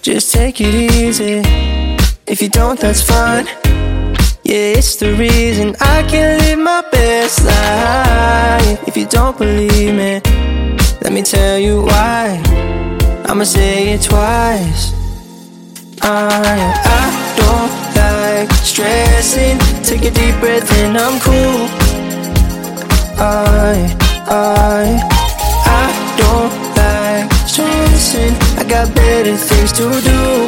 Just take it easy. If you don't, that's fine. Yeah, it's the reason I can live my best life. If you don't believe me, let me tell you why. I'ma say it twice. I don't like stressing. Take a deep breath and I'm cool. I don't like stressing. I got better things to do.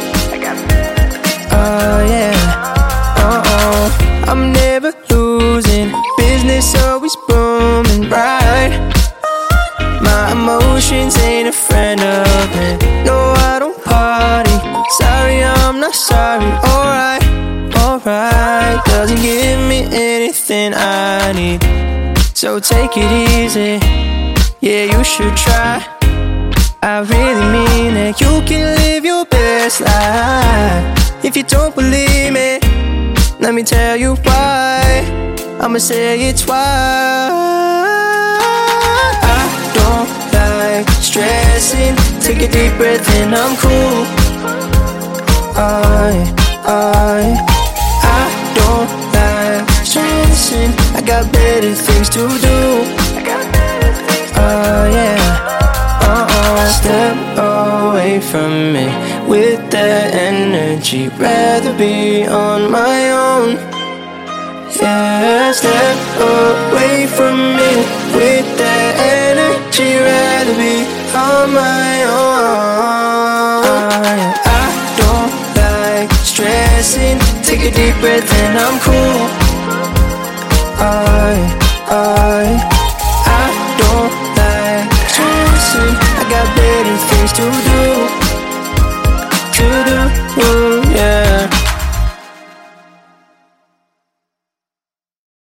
I'm never losing. Business always booming, right? My emotions ain't a friend of it. No, I don't party. Sorry, I'm not sorry. Alright, alright. Doesn't give me anything I need. So take it easy. Yeah, you should try. I really mean it. You can live your best life. If you don't believe me, let me tell you why. I'ma say it twice. I don't like stressing. Take a deep breath and I'm cool. I don't like stressing. I got better things to do. Step away from me with that energy. Rather be on my own. Yeah, step away from me with that energy. Rather be on my own. I don't like stressing. Take a deep breath and I'm cool. I don't like stressing. I got better things to do.